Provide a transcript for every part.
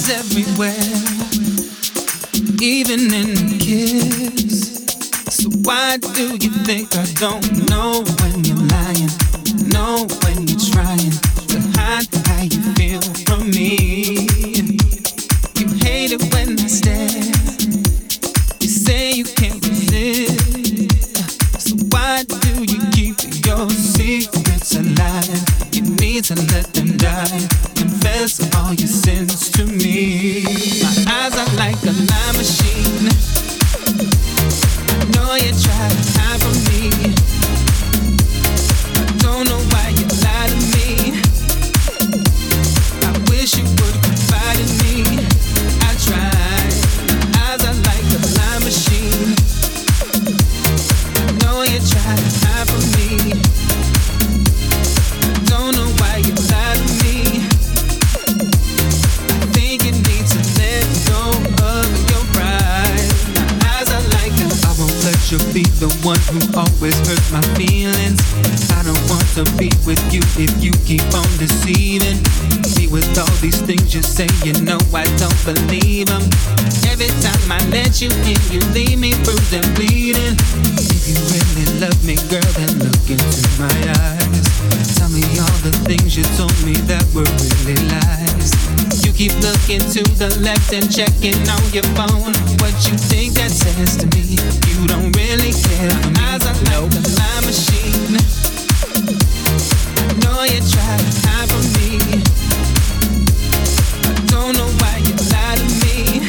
everywhere, even in the kiss. So why do you think I don't know when you're lying? Know when you're trying to hide how you feel from me. You hate it when I stare. You say you can't resist. So why do you keep your secrets alive? You need to let them die. Confess all your sins to me. My eyes are like a lie machine. I know you try to hide from me. I don't know why you lie to me. I wish you would confide in me. I tried. My eyes are like a lie machine. I know you try to hide from me. I don't know why you lie to me. I think you need to let go of your pride. My eyes are like I won't let you be the one who always hurts my feelings. I don't want to be with you if you keep on deceiving me with all these things you say. You know I don't believe them. Every time I let you in, you leave me bruised and bleeding. If you really love me, girl, then look into my eyes. Tell me all the things you told me that were really lies. You keep looking to the left and checking on your phone. What you think that says to me? You don't really care for me. Eyes are like a lie machine. I know you try to hide from me. I don't know why you lie to me.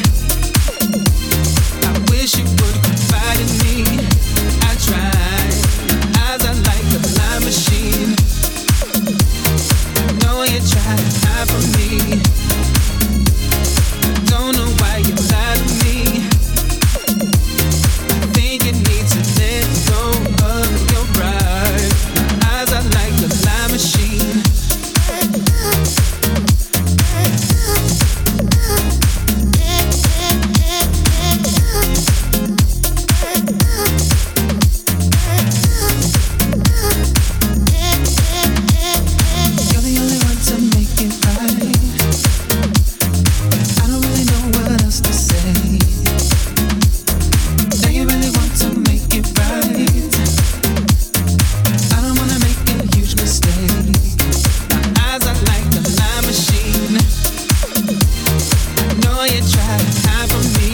I wish you would confide in me. I tried. Eyes are like a lie machine. I know you try to hide from me. I don't know why you lie to me. I think you need to let go of your pride. My eyes are like a lie machine. You're the only one to make it right. I don't really know what else to say. Now you really want to make it right. I don't wanna make a huge mistake. My eyes are like a lie machine. I know you try to hide from me.